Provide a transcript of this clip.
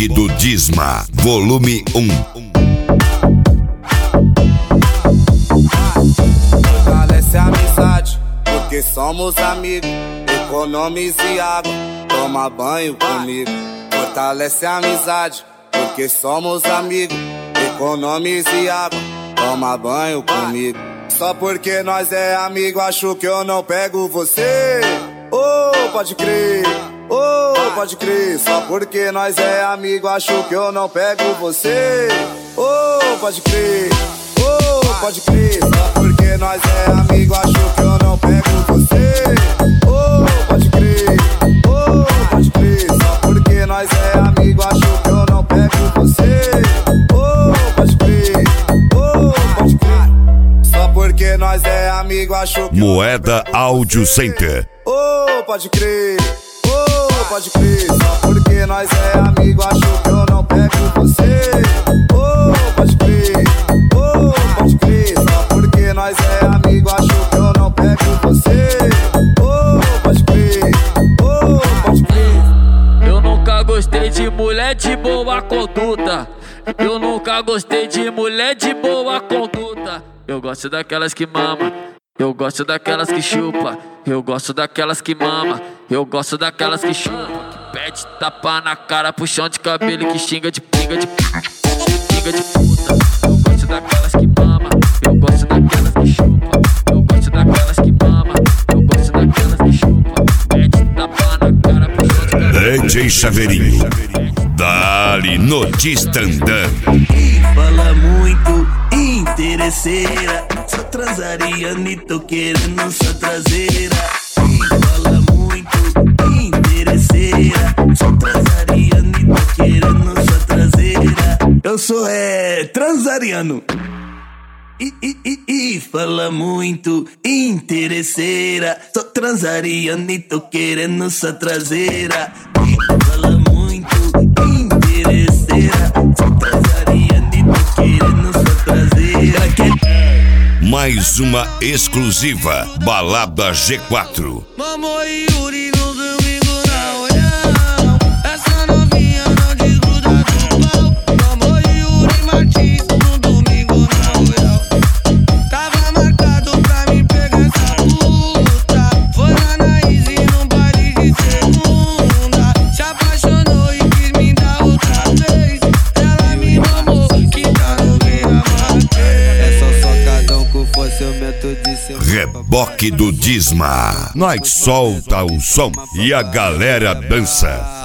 Reboque do Disma, volume 1. Fortalece a amizade, porque somos amigos. Economize água, toma banho comigo. Fortalece a amizade, porque somos amigos. Economize água, toma banho comigo. Só porque nós é amigo, acho que eu não pego você. Oh, pode crer, oh, pode crer. Só porque nós é amigo, acho que eu não pego você. Oh, pode crer, oh, pode crer. Só porque nós é amigo, acho que eu não pego você. Oh, pode crer, oh, pode crer. Só porque nós é amigo, acho que eu não pego você. Oh, pode crer, oh, pode crer. Só porque nós é amigo, acho que Moeda Audio Center. oh, pode crer, oh, pode crer. Só porque nós é amigo, acho que eu não pego você. Oh, pode crer, oh, pode crer. Só porque nós é amigo, acho que eu não pego você. Oh, pode crer, oh, pode crer. Eu nunca gostei de mulher de boa conduta. Eu nunca gostei de mulher de boa conduta. Eu gosto daquelas que mama, eu gosto daquelas que chupa, eu gosto daquelas que mama, eu gosto daquelas que chupa, que pede tapa na cara, puxão de cabelo e que xinga de pinga de puta. Eu gosto daquelas que mama, eu gosto daquelas que chupa, eu gosto daquelas que mama, eu gosto daquelas que chupa, pede tapa na cara, puxão de cabelo. DJ Chaveirinho, dali no Distandã. Fala muito, interesseira, só transariana e tô querendo sua traseira. Fala muito, interesseira, só transariana e tô querendo sua traseira. Eu sou transariano. Fala muito, interesseira, só transariana e tô querendo sua traseira. Fala muito, interesseira, só transariana e tô querendo sua traseira. Mais uma exclusiva, Balada G4. Mamô e Yuri no domingo na olhão. Essa novinha não desgruda do pau. Mamô e Yuri Martins no domingo na olhão. Tava marcado pra mim pegar essa puta. Foi lá na Easy num baile de segunda. Se apaixonou e quis me dar outra vez. Ela me mamou, que tá no Beira-Mar. É só socadão com força, eu meto de seu Reboque do Disma. Nós solta o som e a galera dança.